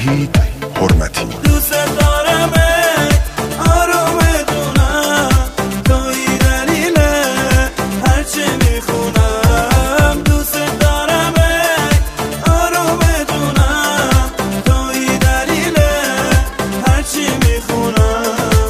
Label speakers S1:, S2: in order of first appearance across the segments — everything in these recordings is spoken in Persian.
S1: وحید حرمتی.
S2: دوست دارم آروم بدونم توی دلیل هرچی میخونم. دوست دارم آروم بدونم توی دلیل هرچی میخونم.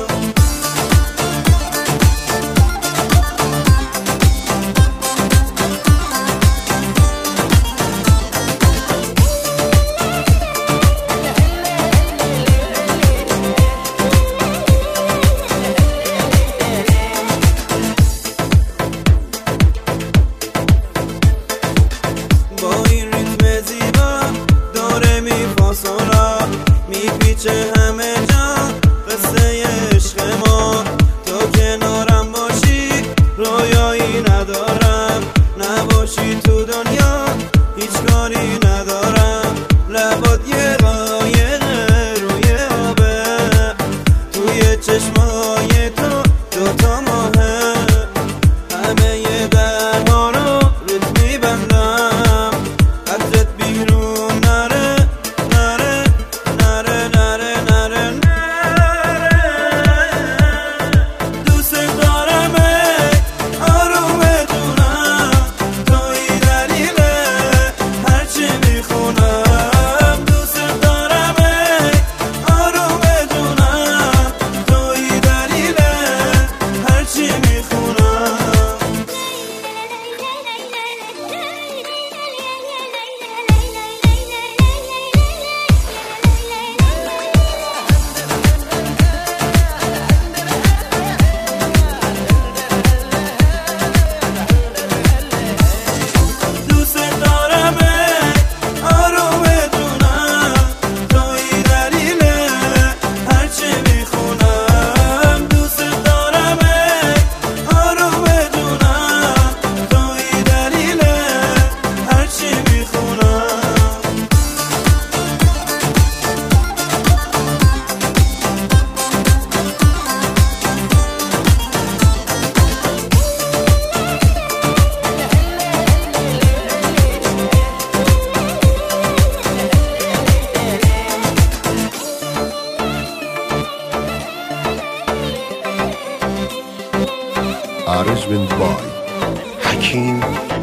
S2: میپیچه همه جا قصه عشق ما. تو کنارم باشی رویایی ندارم، نباشی تو دنیا هیچ کاری ندارم. لبات یه قایقه روی آبه، توی چشمای تو دوتا ماهه. همه یه درها رو رت میبندم، قدرت بیرون نره نره نره نره نره نره. دوست دارم آروم بدونم توی دلیل هرچی میخونم. دوست دارم آروم بدونم توی دلیل هرچی میخونم.
S1: Arrangement by Hakeem